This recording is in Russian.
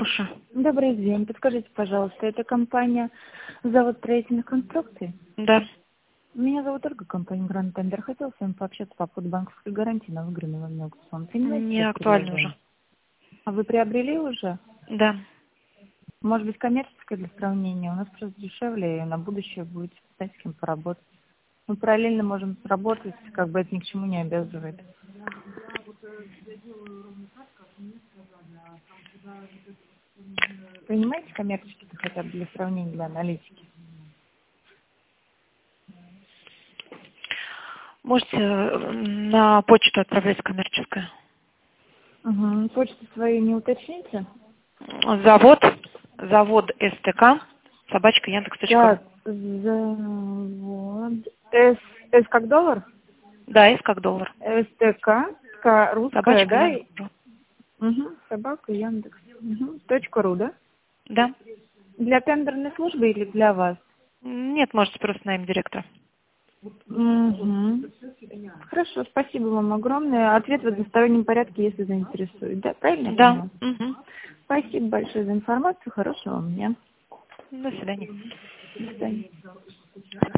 Слушаю. Добрый день. Подскажите, пожалуйста, это компания «Завод строительных конструкций»? Да. Меня зовут Ольга, компания «Гранд Тендер». Хотела с вами пообщаться по поводу банковской гарантии на выигранный вами аукцион. Принимаете Не сейчас актуально уже. предложение? А вы приобрели уже? Да. Может быть, коммерческое для сравнения? У нас просто дешевле, и на будущее будет с кем поработать. Мы параллельно можем работать, как бы это ни к чему не обязывает. Принимаете коммерческие хотя бы для сравнения, для аналитики? Можете на почту отправлять коммерческое. Угу. Почту свою не уточните? Завод СТК, собачка Яндекс.ру. Так, завод. С как доллар? Да, С как доллар. СТК, русская, Собачка да? Яндекс.ру. Угу. Собака Яндекс. Угу. .ру, да? Да. Для тендерной службы или для вас? Нет, можете просто на имя директора. Угу. Хорошо, спасибо вам огромное. Ответ в одностороннем порядке, если заинтересует. Да, правильно я Да. поняла? Угу. Спасибо большое за информацию. Хорошего вам дня. До свидания. До свидания.